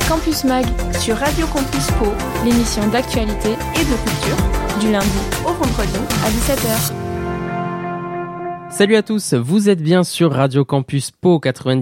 Campus Mag sur Radio Campus Pau, l'émission d'actualité et de culture, du lundi au vendredi à 17h. Salut à tous, vous êtes bien sur Radio Campus Pau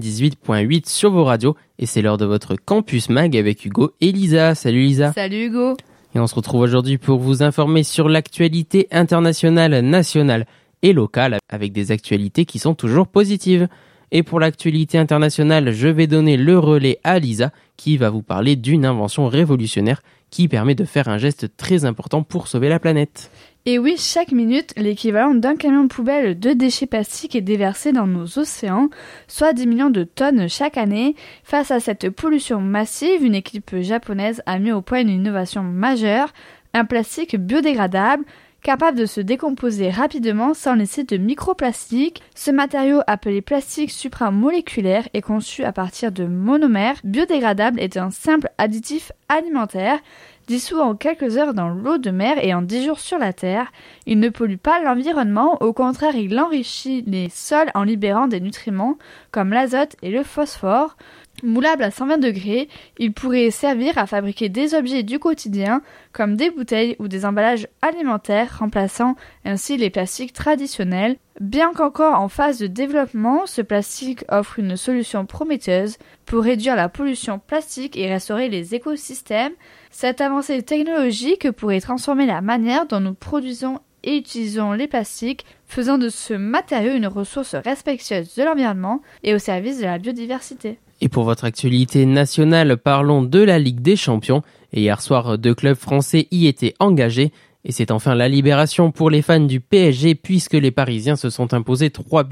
98.8 sur vos radios et c'est l'heure de votre Campus Mag avec Hugo et Lisa. Salut Lisa. Salut Hugo. Et on se retrouve aujourd'hui pour vous informer sur l'actualité internationale, nationale et locale avec des actualités qui sont toujours positives. Et pour l'actualité internationale, je vais donner le relais à Lisa qui va vous parler d'une invention révolutionnaire qui permet de faire un geste très important pour sauver la planète. Et oui, chaque minute, l'équivalent d'un camion poubelle de déchets plastiques est déversé dans nos océans, soit 10 millions de tonnes chaque année. Face à cette pollution massive, une équipe japonaise a mis au point une innovation majeure, un plastique biodégradable, capable de se décomposer rapidement sans laisser de microplastiques. Ce matériau appelé plastique supramoléculaire est conçu à partir de monomères biodégradables et d'un simple additif alimentaire. Dissous en quelques heures dans l'eau de mer et en 10 jours sur la Terre, il ne pollue pas l'environnement, au contraire il enrichit les sols en libérant des nutriments comme l'azote et le phosphore. Moulable à 120 degrés, il pourrait servir à fabriquer des objets du quotidien comme des bouteilles ou des emballages alimentaires, remplaçant ainsi les plastiques traditionnels. Bien qu'encore en phase de développement, ce plastique offre une solution prometteuse pour réduire la pollution plastique et restaurer les écosystèmes. Cette avancée technologique pourrait transformer la manière dont nous produisons et utilisons les plastiques, faisant de ce matériau une ressource respectueuse de l'environnement et au service de la biodiversité. Et pour votre actualité nationale, parlons de la Ligue des Champions. Et hier soir, 2 clubs français y étaient engagés. Et c'est enfin la libération pour les fans du PSG puisque les Parisiens se sont imposés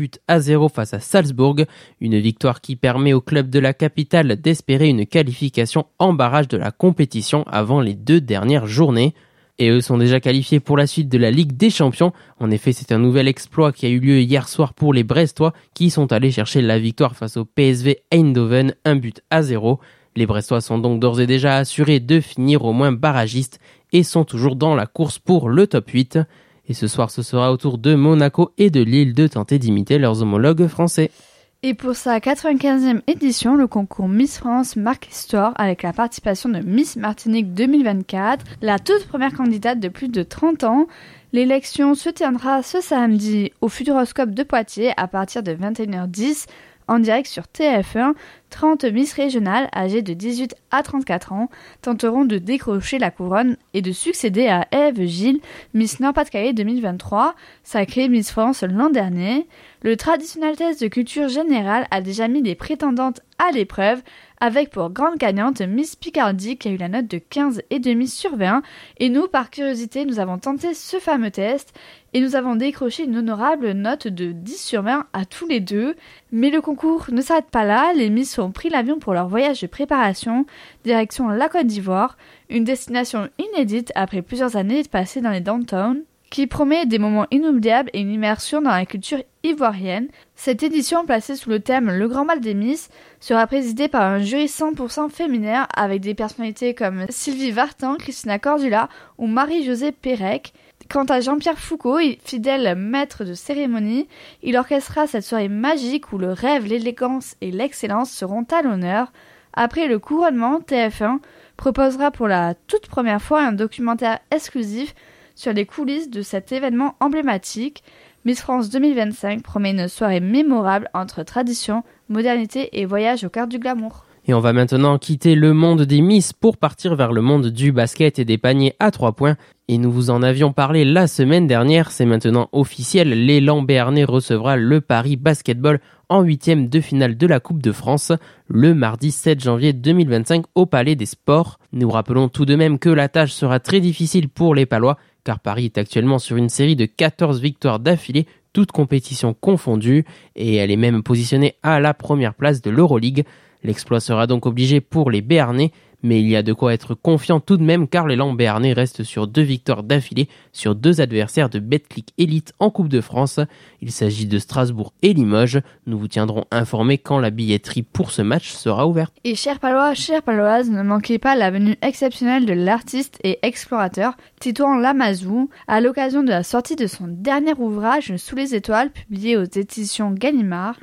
3-0 face à Salzbourg. Une victoire qui permet au club de la capitale d'espérer une qualification en barrage de la compétition avant les 2 dernières journées. Et eux sont déjà qualifiés pour la suite de la Ligue des Champions. En effet, c'est un nouvel exploit qui a eu lieu hier soir pour les Brestois qui sont allés chercher la victoire face au PSV Eindhoven, 1-0. Les Brestois sont donc d'ores et déjà assurés de finir au moins barragistes et sont toujours dans la course pour le top 8. Et ce soir, ce sera au tour de Monaco et de Lille de tenter d'imiter leurs homologues français. Et pour sa 95e édition, le concours Miss France marque histoire avec la participation de Miss Martinique 2024, la toute première candidate de plus de 30 ans. L'élection se tiendra ce samedi au Futuroscope de Poitiers à partir de 21h10 en direct sur TF1. 30 Miss régionales âgées de 18 à 34 ans tenteront de décrocher la couronne et de succéder à Ève Gilles, Miss Nord-Pas-de-Calais 2023, sacrée Miss France l'an dernier. Le traditionnel test de culture générale a déjà mis les prétendantes à l'épreuve, avec pour grande gagnante Miss Picardie qui a eu la note de 15,5 sur 20. Et nous, par curiosité, nous avons tenté ce fameux test et nous avons décroché une honorable note de 10 sur 20 à tous les deux. Mais le concours ne s'arrête pas là, les Miss ont pris l'avion pour leur voyage de préparation, direction la Côte d'Ivoire, une destination inédite après plusieurs années passées dans les downtowns, qui promet des moments inoubliables et une immersion dans la culture ivoirienne. Cette édition, placée sous le thème « Le Grand Bal des Miss », sera présidée par un jury 100% féminin avec des personnalités comme Sylvie Vartan, Christina Cordula ou Marie-Josée Pérec. Quant à Jean-Pierre Foucault, fidèle maître de cérémonie, il orchestrera cette soirée magique où le rêve, l'élégance et l'excellence seront à l'honneur. Après le couronnement, TF1 proposera pour la toute première fois un documentaire exclusif sur les coulisses de cet événement emblématique. Miss France 2025 promet une soirée mémorable entre tradition, modernité et voyage au cœur du glamour. Et on va maintenant quitter le monde des Miss pour partir vers le monde du basket et des paniers à 3 points. Et nous vous en avions parlé la semaine dernière, c'est maintenant officiel, l'élan béarnais recevra le Paris Basketball en 8e de finale de la Coupe de France le mardi 7 janvier 2025 au Palais des Sports. Nous rappelons tout de même que la tâche sera très difficile pour les Palois, car Paris est actuellement sur une série de 14 victoires d'affilée, toutes compétitions confondues, et elle est même positionnée à la première place de l'Euroleague. L'exploit sera donc obligé pour les Béarnais, mais il y a de quoi être confiant tout de même car l'élan béarnais reste sur 2 victoires d'affilée sur 2 adversaires de Betclic Elite en Coupe de France. Il s'agit de Strasbourg et Limoges. Nous vous tiendrons informés quand la billetterie pour ce match sera ouverte. Et chers Palois, chères Paloises, ne manquez pas la venue exceptionnelle de l'artiste et explorateur Titouan Lamazou à l'occasion de la sortie de son dernier ouvrage Sous les étoiles, publié aux éditions Gallimard.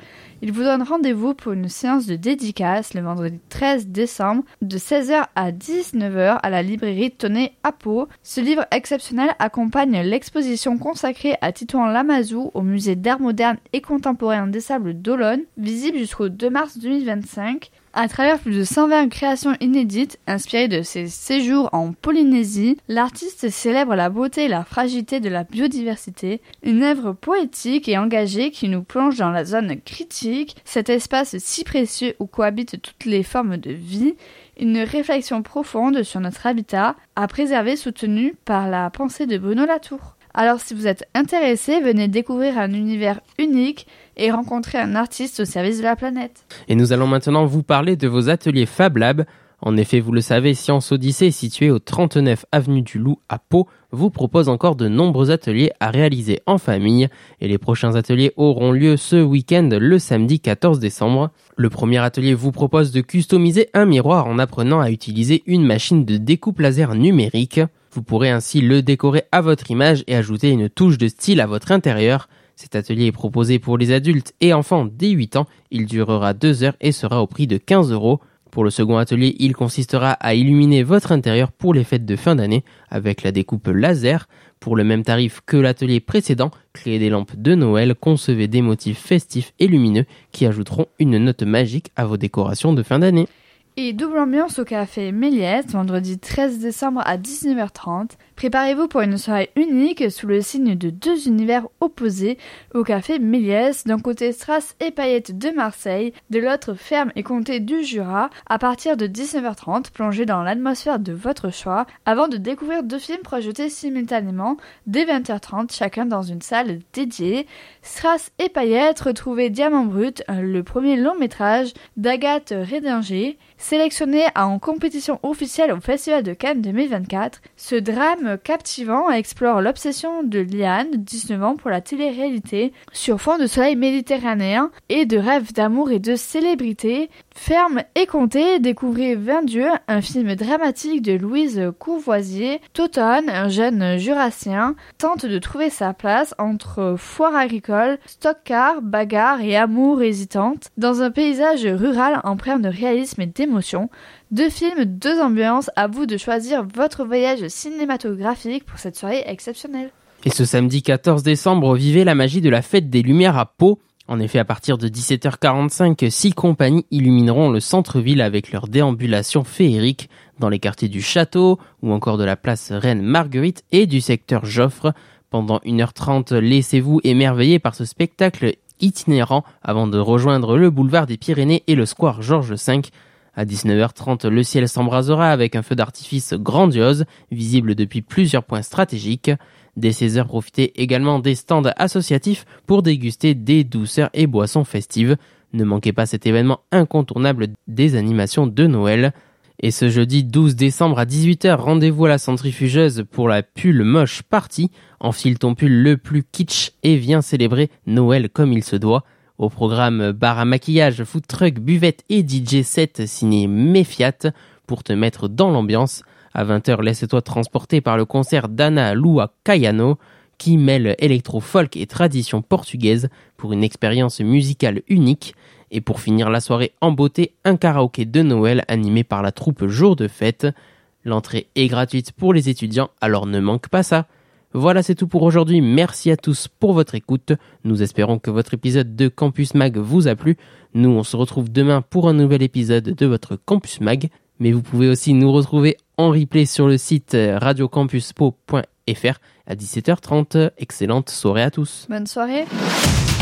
Il vous donne rendez-vous pour une séance de dédicace le vendredi 13 décembre de 16h à 19h à la librairie Tonnet à Pau. Ce livre exceptionnel accompagne l'exposition consacrée à Titouan Lamazou au musée d'art moderne et contemporain des Sables d'Olonne, visible jusqu'au 2 mars 2025. À travers plus de 120 créations inédites inspirées de ses séjours en Polynésie, l'artiste célèbre la beauté et la fragilité de la biodiversité, une œuvre poétique et engagée qui nous plonge dans la zone critique, cet espace si précieux où cohabitent toutes les formes de vie, une réflexion profonde sur notre habitat à préserver soutenue par la pensée de Bruno Latour. Alors si vous êtes intéressé, venez découvrir un univers unique et rencontrer un artiste au service de la planète. Et nous allons maintenant vous parler de vos ateliers Fab Lab. En effet, vous le savez, Science Odyssée, situé au 39 avenue du Loup à Pau, vous propose encore de nombreux ateliers à réaliser en famille. Et les prochains ateliers auront lieu ce week-end, le samedi 14 décembre. Le premier atelier vous propose de customiser un miroir en apprenant à utiliser une machine de découpe laser numérique. Vous pourrez ainsi le décorer à votre image et ajouter une touche de style à votre intérieur. Cet atelier est proposé pour les adultes et enfants dès 8 ans. Il durera 2 heures et sera au prix de 15 €. Pour le second atelier, il consistera à illuminer votre intérieur pour les fêtes de fin d'année avec la découpe laser. Pour le même tarif que l'atelier précédent, créez des lampes de Noël, concevez des motifs festifs et lumineux qui ajouteront une note magique à vos décorations de fin d'année. Et double ambiance au café Méliès, vendredi 13 décembre à 19h30. Préparez-vous pour une soirée unique sous le signe de deux univers opposés au café Méliès, d'un côté Strass et Paillettes de Marseille, de l'autre Ferme et Comté du Jura, à partir de 19h30, plongez dans l'atmosphère de votre choix, avant de découvrir 2 films projetés simultanément, dès 20h30, chacun dans une salle dédiée. Strass et Paillettes, retrouvez Diamant Brut, le premier long métrage d'Agathe Rédinger, sélectionné en compétition officielle au Festival de Cannes 2024, ce drame captivant explore l'obsession de Liane, 19 ans, pour la télé-réalité, sur fond de soleil méditerranéen et de rêves d'amour et de célébrité. Ferme et Comté, découvrez 20 dieux, un film dramatique de Louise Courvoisier. Totone, un jeune jurassien, tente de trouver sa place entre foire agricole, stock-car, bagarre et amour hésitante, dans un paysage rural empreint de réalisme et d'émotion. 2 films, 2 ambiances, à vous de choisir votre voyage cinématographique pour cette soirée exceptionnelle. Et ce samedi 14 décembre, vivez la magie de la fête des Lumières à Pau. En effet, à partir de 17h45, 6 compagnies illumineront le centre-ville avec leur déambulation féerique dans les quartiers du Château ou encore de la place Reine-Marguerite et du secteur Joffre. Pendant 1h30, laissez-vous émerveiller par ce spectacle itinérant avant de rejoindre le boulevard des Pyrénées et le square Georges V. À 19h30, le ciel s'embrasera avec un feu d'artifice grandiose, visible depuis plusieurs points stratégiques. Dès 16h, profitez également des stands associatifs pour déguster des douceurs et boissons festives. Ne manquez pas cet événement incontournable des animations de Noël. Et ce jeudi 12 décembre à 18h, rendez-vous à la centrifugeuse pour la pull moche party. Enfile ton pull le plus kitsch et viens célébrer Noël comme il se doit. Au programme bar à maquillage, food truck, buvette et DJ set signé Méfiat pour te mettre dans l'ambiance. À 20h, laisse-toi transporter par le concert d'Ana Lua Caiano qui mêle électro-folk et tradition portugaise pour une expérience musicale unique. Et pour finir la soirée en beauté, un karaoké de Noël animé par la troupe Jour de Fête. L'entrée est gratuite pour les étudiants, alors ne manque pas ça. Voilà, c'est tout pour aujourd'hui. Merci à tous pour votre écoute. Nous espérons que votre épisode de Campus Mag vous a plu. Nous, on se retrouve demain pour un nouvel épisode de votre Campus Mag. Mais vous pouvez aussi nous retrouver en replay sur le site radiocampuspo.fr à 17h30. Excellente soirée à tous. Bonne soirée.